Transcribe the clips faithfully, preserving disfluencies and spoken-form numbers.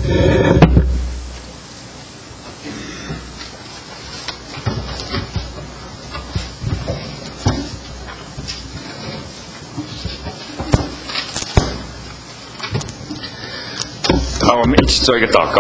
好，我们一起做一个祷告。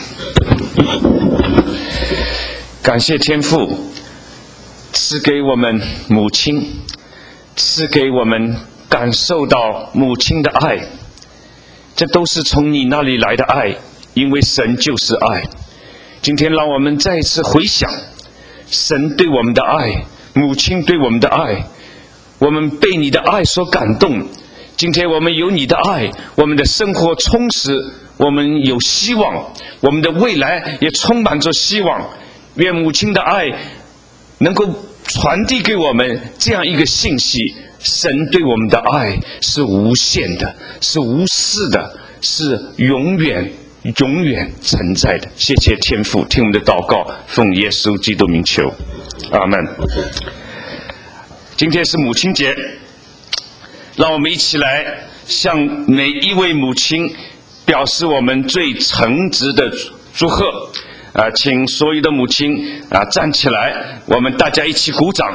感谢天父赐给我们母亲，赐给我们感受到母亲的爱，这都是从你那里来的爱，因为神就是爱。今天让我们再一次回想神对我们的爱，母亲对我们的爱，我们被你的爱所感动。今天我们有你的爱，我们的生活充实，我们有希望，我们的未来也充满着希望。愿母亲的爱能够传递给我们这样一个信息：神对我们的爱是无限的，是无私的，是永远永远存在的。谢谢天父，听我们的祷告，奉耶稣基督名求，阿们。今天是母亲节，让我们一起来向每一位母亲表示我们最诚挚的祝贺。啊，请所有的母亲啊站起来，我们大家一起鼓掌。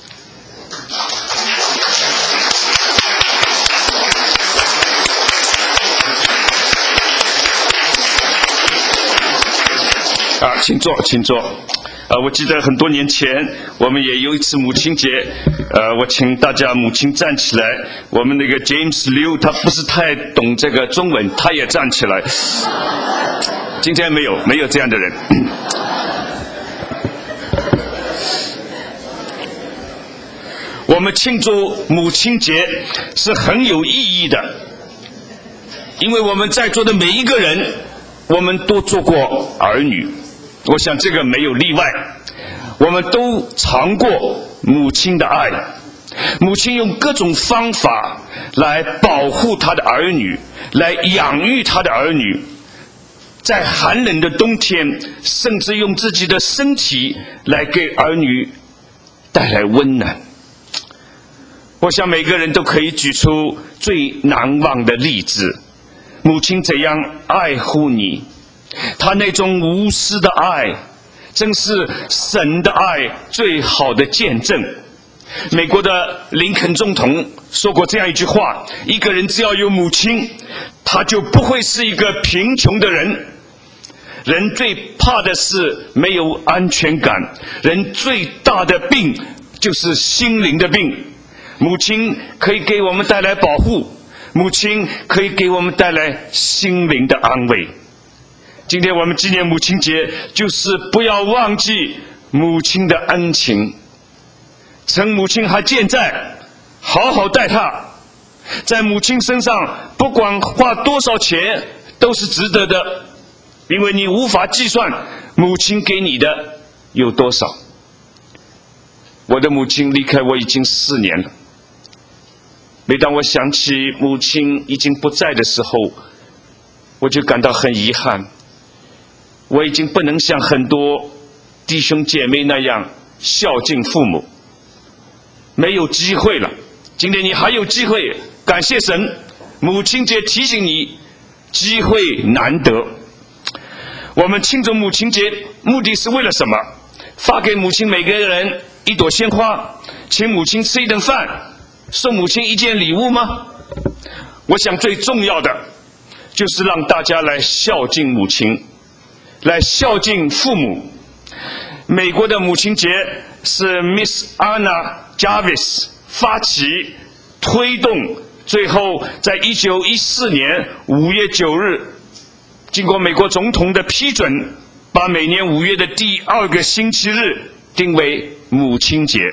啊，请坐，请坐。呃，我记得很多年前，我们也有一次母亲节，呃，我请大家母亲站起来。我们那个 James Liu 他不是太懂这个中文，他也站起来。今天没有，没有这样的人。我们庆祝母亲节是很有意义的，因为我们在座的每一个人，我们都做过儿女。我想这个没有例外，我们都尝过母亲的爱。母亲用各种方法来保护她的儿女，来养育她的儿女，在寒冷的冬天，甚至用自己的身体来给儿女带来温暖。我想每个人都可以举出最难忘的例子，母亲怎样爱护你，他那种无私的爱，真是神的爱最好的见证。美国的林肯总统说过这样一句话：一个人只要有母亲，他就不会是一个贫穷的人。人最怕的是没有安全感，人最大的病就是心灵的病。母亲可以给我们带来保护，母亲可以给我们带来心灵的安慰。今天我们纪念母亲节，就是不要忘记母亲的恩情。趁母亲还健在，好好待她。在母亲身上，不管花多少钱，都是值得的，因为你无法计算母亲给你的有多少。我的母亲离开我已经四年了。每当我想起母亲已经不在的时候，我就感到很遗憾。我已经不能像很多弟兄姐妹那样孝敬父母，没有机会了。今天你还有机会，感谢神，母亲节提醒你，机会难得。我们庆祝母亲节目的是为了什么？发给母亲每个人一朵鲜花，请母亲吃一顿饭，送母亲一件礼物吗？我想最重要的就是让大家来孝敬母亲，来孝敬父母。美国的母亲节是 Miss Anna Jarvis 发起推动，最后在一九一四年五月九日，经过美国总统的批准，把每年五月的第二个星期日定为母亲节。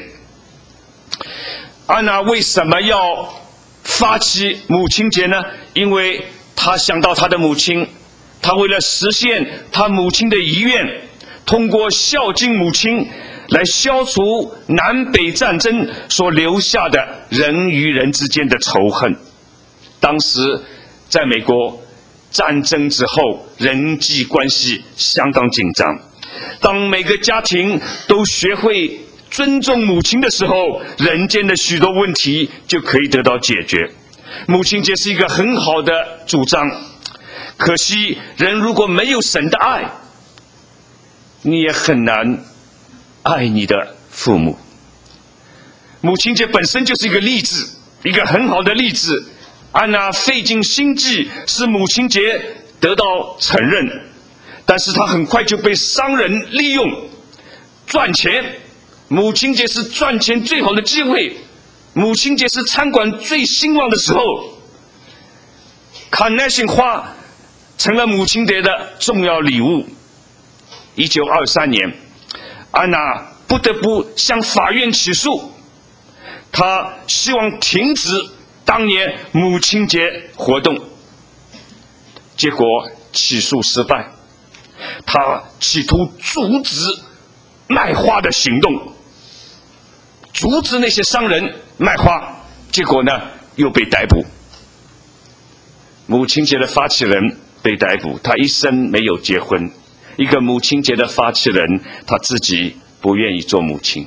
安娜为什么要发起母亲节呢？因为她想到她的母亲，她为了实现她母亲的遗愿，通过孝敬母亲来消除南北战争所留下的人与人之间的仇恨。当时在美国战争之后，人际关系相当紧张，当每个家庭都学会尊重母亲的时候，人间的许多问题就可以得到解决。母亲节是一个很好的主张。 可惜人如果没有神的爱，你也很难爱你的父母。母亲节本身就是一个例子，一个很好的例子。安娜费尽心计使母亲节得到承认，但是她很快就被商人利用赚钱。母亲节是赚钱最好的机会，母亲节是餐馆最兴旺的时候。卡耐杏花成了母亲节的重要礼物。一九二三年，安娜不得不向法院起诉，她希望停止当年母亲节活动，结果起诉失败。她企图阻止卖花的行动，阻止那些商人卖花，结果呢又被逮捕。母亲节的发起人被逮捕，他一生没有结婚。一个母亲节的发起人，他自己不愿意做母亲。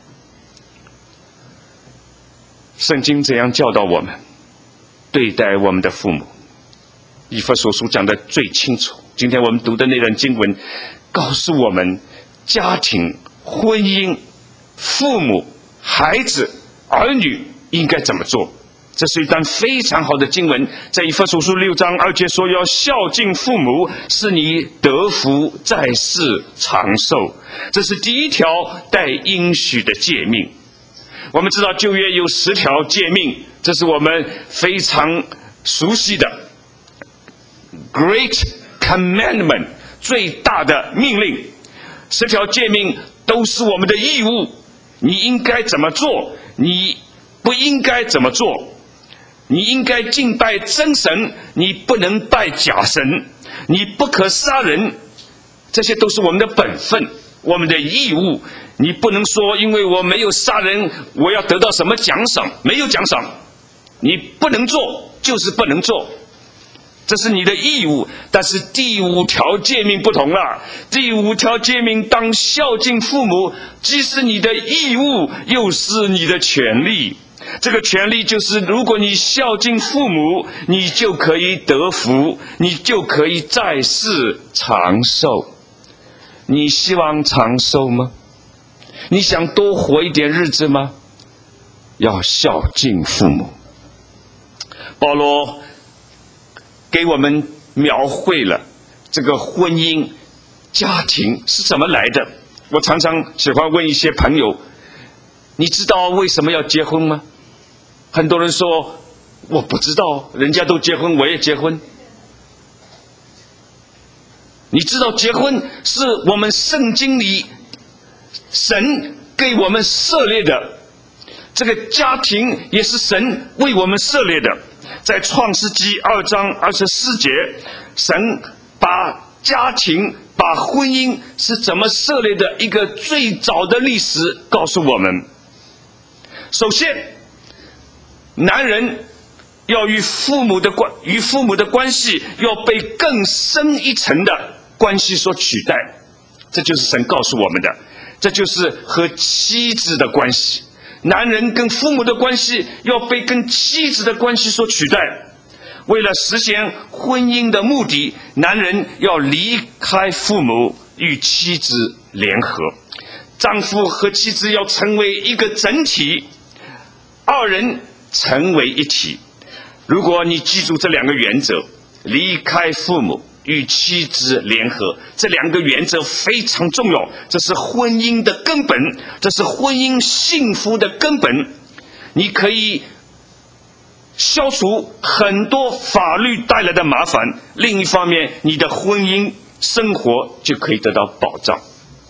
圣经怎样教导我们对待我们的父母？以弗所书讲得最清楚。今天我们读的那段经文告诉我们，家庭、婚姻、父母、孩子、儿女应该怎么做。这是一段非常好的经文，在以弗所书六章二节说，要孝敬父母，使你得福在世长寿。这是第一条带应许的诫命。我们知道旧约有十条诫命，这是我们非常熟悉的 Great Commandment， 最大的命令。十条诫命都是我们的义务，你应该怎么做，你不应该怎么做。你应该敬拜真神，你不能拜假神，你不可杀人，这些都是我们的本分，我们的义务。你不能说因为我没有杀人，我要得到什么奖赏，没有奖赏。你不能做就是不能做，这是你的义务。但是第五条诫命不同了，第五条诫命当孝敬父母，既是你的义务，又是你的权利。这个权利就是，如果你孝敬父母，你就可以得福，你就可以在世长寿。你希望长寿吗？你想多活一点日子吗？要孝敬父母。保罗给我们描绘了这个婚姻家庭是怎么来的。我常常喜欢问一些朋友，你知道为什么要结婚吗？很多人说我不知道，人家都结婚我也结婚。你知道结婚是我们圣经里神给我们设立的，这个家庭也是神为我们设立的。在创世纪二章二十四节，神把家庭把婚姻是怎么设立的一个最早的历史告诉我们。首先，男人要与父母的关与父母的关系要被更深一层的关系所取代，这就是神告诉我们的。这就是和妻子的关系，男人跟父母的关系要被跟妻子的关系所取代。为了实现婚姻的目的，男人要离开父母与妻子联合，丈夫和妻子要成为一个整体，二人成为一体。如果你记住这两个原则，离开父母与妻子联合，这两个原则非常重要，这是婚姻的根本，这是婚姻幸福的根本。你可以消除很多法律带来的麻烦，另一方面你的婚姻生活就可以得到保障。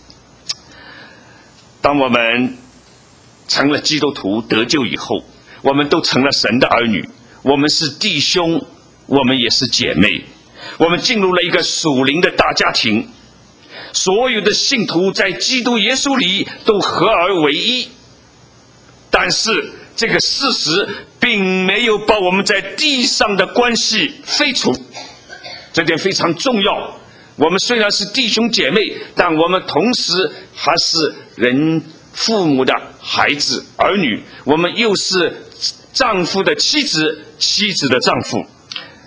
当我们成了基督徒得救以后，我们都成了神的儿女，我们是弟兄，我们也是姐妹，我们进入了一个属灵的大家庭，所有的信徒在基督耶稣里都合而为一。但是这个事实并没有把我们在地上的关系废除，这点非常重要。我们虽然是弟兄姐妹，但我们同时还是人父母的孩子儿女，我们又是丈夫的妻子，妻子的丈夫。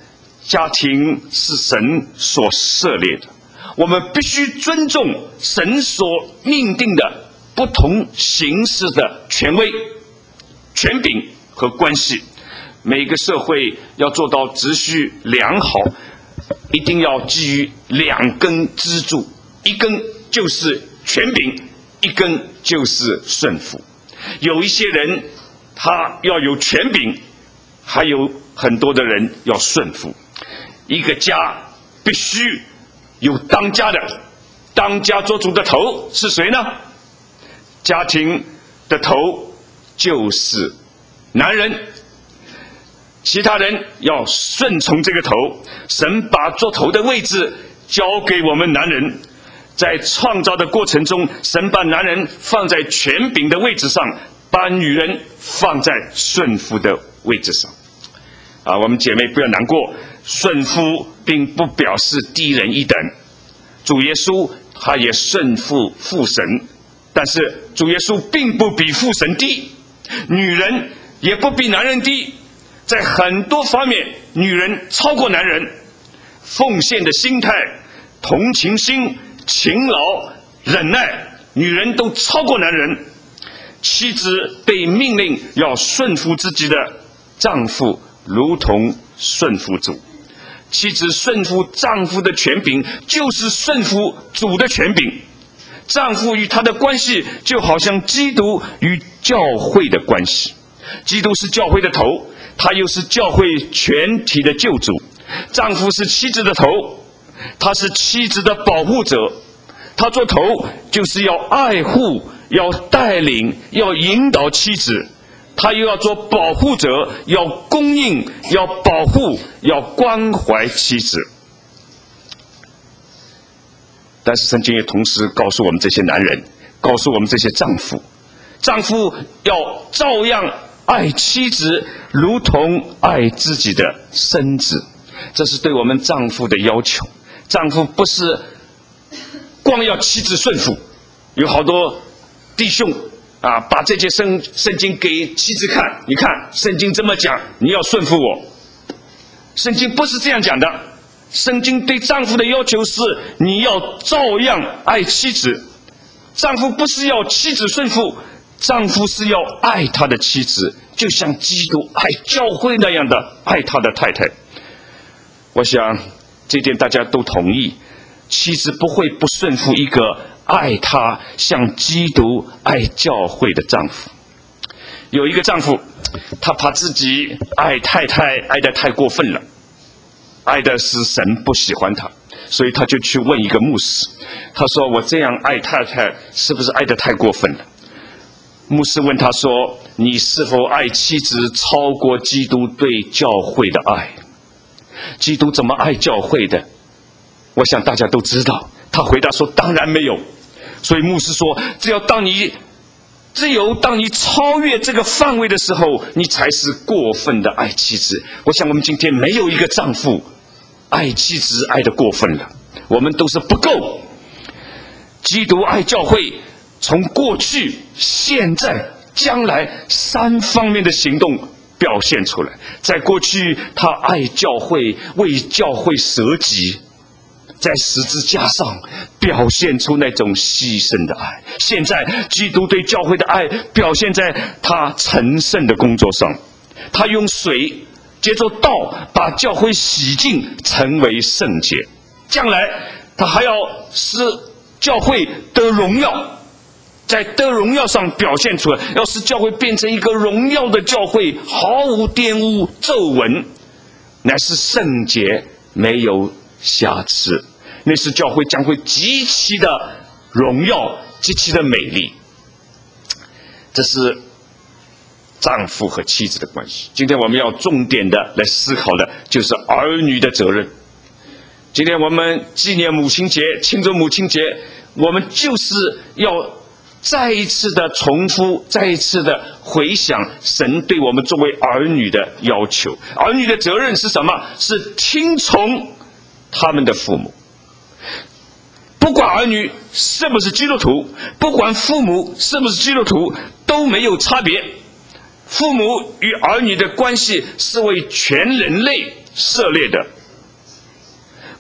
家庭是神所设立的，我们必须尊重神所命定的不同形式的权威、权柄和关系。每个社会要做到秩序良好，一定要基于两根支柱，一根就是权柄，一根就是顺服。有一些人他要有权柄，还有很多的人要顺服。一个家必须有当家的，当家做主的头是谁呢？家庭的头就是男人，其他人要顺从这个头。神把做头的位置交给我们男人，在创造的过程中，神把男人放在权柄的位置上，把女人放在顺服的位置上。啊，我们姐妹不要难过，顺服并不表示低人一等。主耶稣他也顺服父神，但是主耶稣并不比父神低，女人也不比男人低。在很多方面，女人超过男人，奉献的心态、同情心、勤劳、忍耐，女人都超过男人。妻子被命令要顺服自己的丈夫，如同顺服主。妻子顺服丈夫的权柄，就是顺服主的权柄。丈夫与他的关系就好像基督与教会的关系。基督是教会的头，他又是教会全体的救主。丈夫是妻子的头，他是妻子的保护者。他做头就是要爱护、要带领、要引导妻子，他又要做保护者，要供应、要保护、要关怀妻子。但是圣经也同时告诉我们这些男人，告诉我们这些丈夫，丈夫要照样爱妻子，如同爱自己的身子。这是对我们丈夫的要求。丈夫不是光要妻子顺服，有好多弟兄啊，把这些圣圣经给妻子看，你看圣经这么讲，你要顺服我。圣经不是这样讲的，圣经对丈夫的要求是你要照样爱妻子。丈夫不是要妻子顺服，丈夫是要爱他的妻子，就像基督爱教会那样的爱他的太太。我想这点大家都同意，妻子不会不顺服一个爱他像基督爱教会的丈夫。有一个丈夫，他怕自己爱太太爱得太过分了，爱的是神不喜欢他，所以他就去问一个牧师，他说我这样爱太太是不是爱得太过分了？牧师问他说，你是否爱妻子超过基督对教会的爱？基督怎么爱教会的？我想大家都知道。他回答说当然没有。所以牧师说，只要当你只有当你超越这个范围的时候，你才是过分的爱妻子。我想我们今天没有一个丈夫爱妻子爱得过分了，我们都是不够。基督爱教会，从过去、现在、将来三方面的行动表现出来。在过去，他爱教会，为教会舍己，在十字架上表现出那种牺牲的爱。现在基督对教会的爱表现在他成圣的工作上，他用水接着道把教会洗净，成为圣洁。将来他还要使教会得荣耀，在得荣耀上表现出来，要使教会变成一个荣耀的教会，毫无玷污皱纹，乃是圣洁，没有瑕疵。那时教会将会极其的荣耀，极其的美丽。这是丈夫和妻子的关系。今天我们要重点的来思考的就是儿女的责任。今天我们纪念母亲节，庆祝母亲节，我们就是要再一次的重复，再一次的回想神对我们作为儿女的要求。儿女的责任是什么？是听从他们的父母。不管儿女是不是基督徒，不管父母是不是基督徒，都没有差别。父母与儿女的关系是为全人类设立的，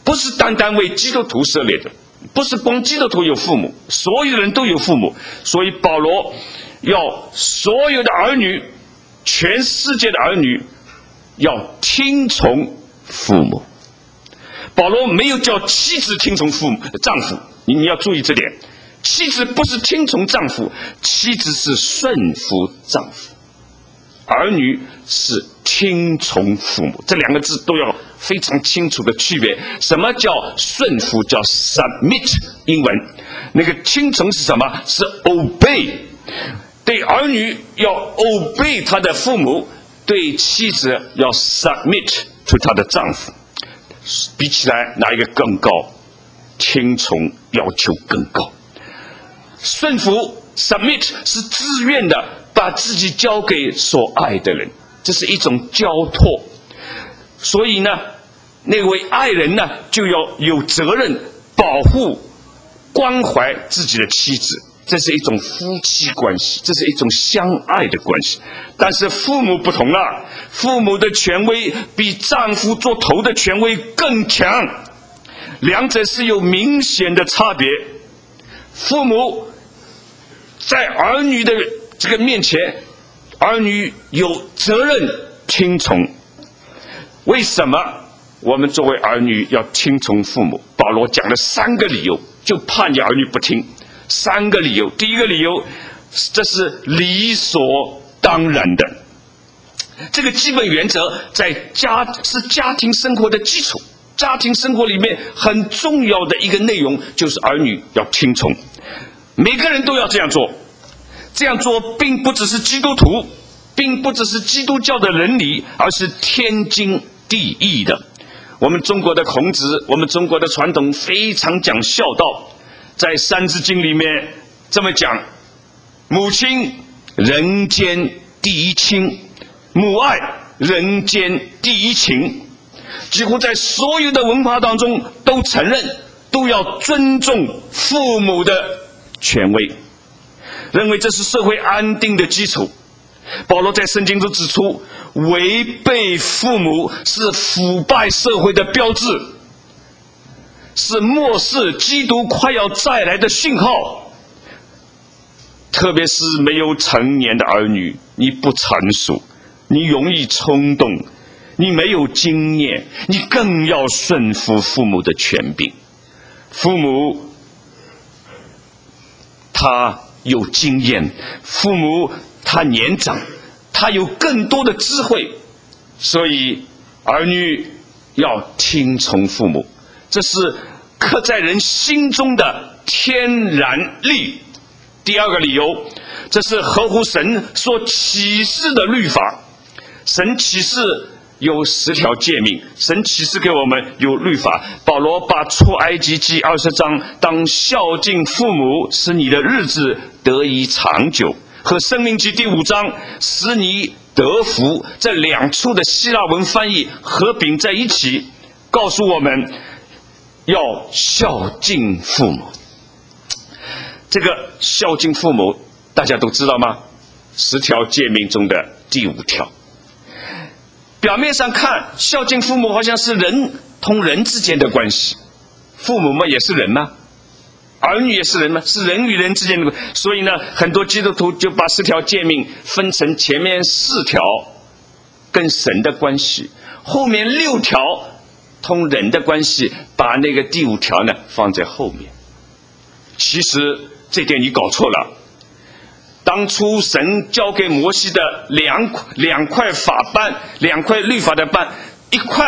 不是单单为基督徒设立的，不是光基督徒有父母，所有人都有父母。所以保罗要所有的儿女，全世界的儿女要听从父母。保罗没有叫妻子听从父母丈夫，你你要注意这点，妻子不是听从丈夫，妻子是顺服丈夫，儿女是听从父母，这两个字都要非常清楚的区别。什么叫顺服？叫 submit， 英文那个听从是什么？是 obey。 对儿女要 obey 他的父母，对妻子要 submit to 他的丈夫。比起来哪一个更高？听从要求更高。顺服 submit 是自愿的，把自己交给所爱的人，这是一种交托。所以呢，那位爱人呢，就要有责任保护关怀自己的妻子，这是一种夫妻关系，这是一种相爱的关系。但是父母不同了，父母的权威比丈夫做头的权威更强，两者是有明显的差别。父母在儿女的这个面前，儿女有责任听从。为什么我们作为儿女要听从父母？保罗讲了三个理由，就怕你儿女不听。三个理由。第一个理由，这是理所当然的。这个基本原则在家是家庭生活的基础，家庭生活里面很重要的一个内容就是儿女要听从，每个人都要这样做。这样做并不只是基督徒，并不只是基督教的伦理，而是天经地义的。我们中国的孔子，我们中国的传统非常讲孝道，在《三字经》里面这么讲：母亲人间第一亲，母爱人间第一情。几乎在所有的文化当中都承认，都要尊重父母的权威，认为这是社会安定的基础。保罗在圣经中指出，违背父母是腐败社会的标志，是漠视基督快要再来的信号。特别是没有成年的儿女，你不成熟，你容易冲动，你没有经验，你更要顺服父母的权柄。父母他有经验，父母他年长，他有更多的智慧，所以儿女要听从父母，这是刻在人心中的天然力。第二个理由，这是合乎神所启示的律法。神启示有十条诫命，神启示给我们有律法。保罗把出埃及记二十章当孝敬父母使你的日子得以长久，和申命记第五章使你得福，这两处的希腊文翻译合并在一起，告诉我们要孝敬父母。这个孝敬父母大家都知道吗？十条诫命中的第五条。表面上看，孝敬父母好像是人同人之间的关系，父母嘛也是人吗？儿女也是人吗？是人与人之间的关系。所以呢，很多基督徒就把十条诫命分成前面四条跟神的关系，后面六条同人的关系，把那个第五条呢放在后面。其实这点你搞错了。当初神交给摩西的两两块法斑，两块律法的斑，一块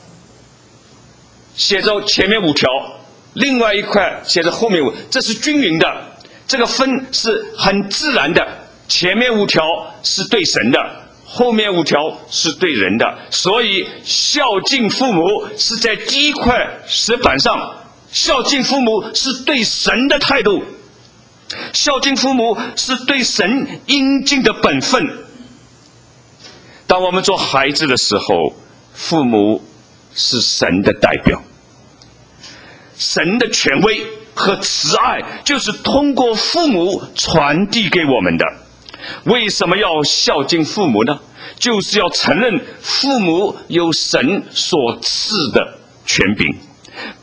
写着前面五条，另外一块写着后面五，这是均匀的，这个分是很自然的。前面五条是对神的，后面五条是对人的，所以孝敬父母是在第一块石板上，孝敬父母是对神的态度，孝敬父母是对神应尽的本分。当我们做孩子的时候，父母是神的代表，神的权威和慈爱就是通过父母传递给我们的。为什么要孝敬父母呢？就是要承认父母有神所赐的权柄，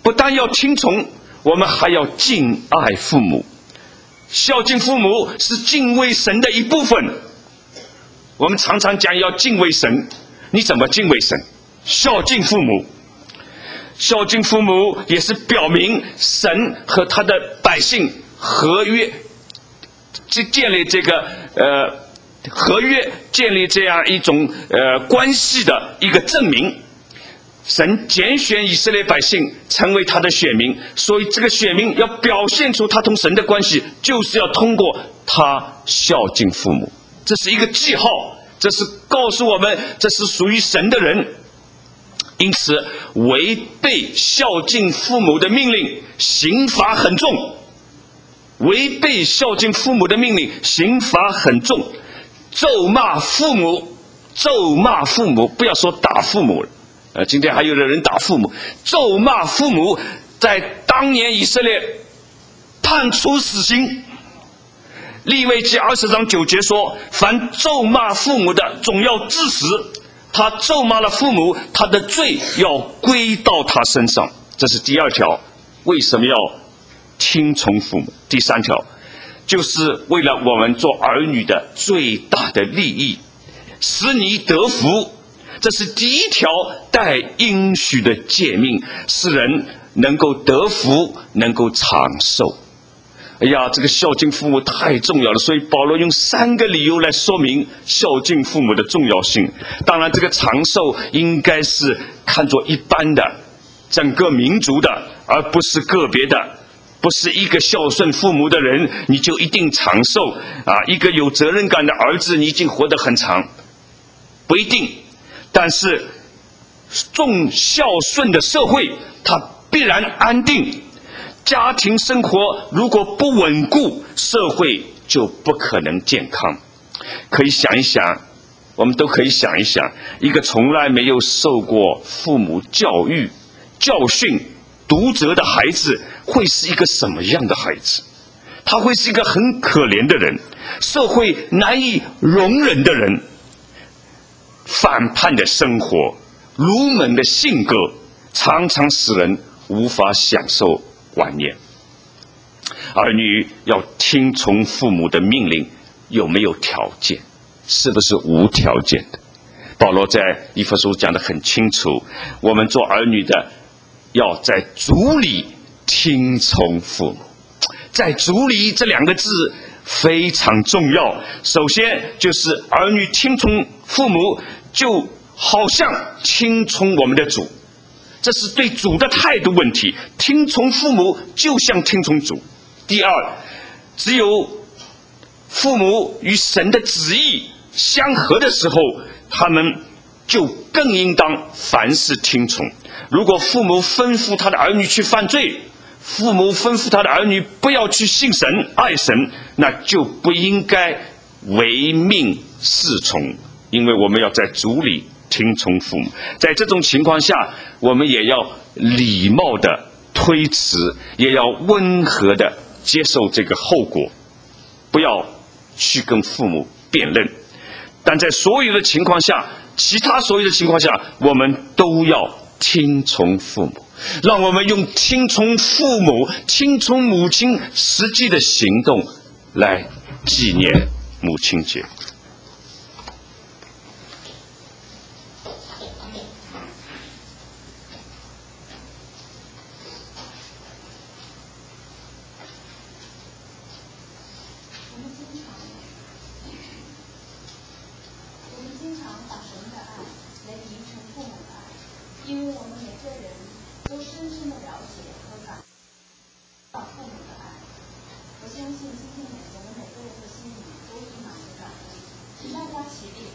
不但要听从，我们还要敬爱父母。孝敬父母是敬畏神的一部分。我们常常讲要敬畏神，你怎么敬畏神？孝敬父母。孝敬父母也是表明神和他的百姓合约，建立这个呃合约，建立这样一种呃关系的一个证明。神拣选以色列百姓成为他的选民，所以这个选民要表现出他同神的关系，就是要通过他孝敬父母。这是一个记号，这是告诉我们这是属于神的人。因此违背孝敬父母的命令，刑罚很重。违背孝敬父母的命令，刑罚很重。咒骂父母，咒骂父母，不要说打父母了。呃，今天还有的人打父母，咒骂父母，在当年以色列判处死刑。利未记二十章九节说，凡咒骂父母的，总要治死。他咒骂了父母，他的罪要归到他身上。这是第二条，为什么要听从父母？第三条，就是为了我们做儿女的最大的利益，使你得福。这是第一条带应许的诫命，使人能够得福，能够长寿。哎呀，这个孝敬父母太重要了，所以保罗用三个理由来说明孝敬父母的重要性。当然，这个长寿应该是看作一般的，整个民族的，而不是个别的。不是一个孝顺父母的人你就一定长寿啊！一个有责任感的儿子你已经活得很长，不一定。但是重孝顺的社会，它必然安定。家庭生活如果不稳固，社会就不可能健康。可以想一想，我们都可以想一想，一个从来没有受过父母教育、教训、读责的孩子，会是一个什么样的孩子？他会是一个很可怜的人，社会难以容忍的人。反叛的生活，鲁莽的性格，常常使人无法享受晚年。儿女要听从父母的命令，有没有条件？是不是无条件的？保罗在以弗所讲得很清楚，我们做儿女的要在主里听从父母。在主里这两个字非常重要。首先就是儿女听从父母，就好像听从我们的主，这是对主的态度问题。听从父母就像听从主。第二，只有父母与神的旨意相合的时候，他们就更应当凡事听从。如果父母吩咐他的儿女去犯罪，父母吩咐他的儿女不要去信神、爱神，那就不应该唯命是从，因为我们要在主里听从父母。在这种情况下，我们也要礼貌的推辞，也要温和的接受这个后果，不要去跟父母辩论。但在所有的情况下，其他所有的情况下，我们都要听从父母。让我们用听从父母、听从母亲实际的行动来纪念母亲节。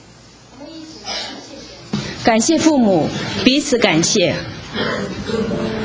感谢父母，彼此感谢。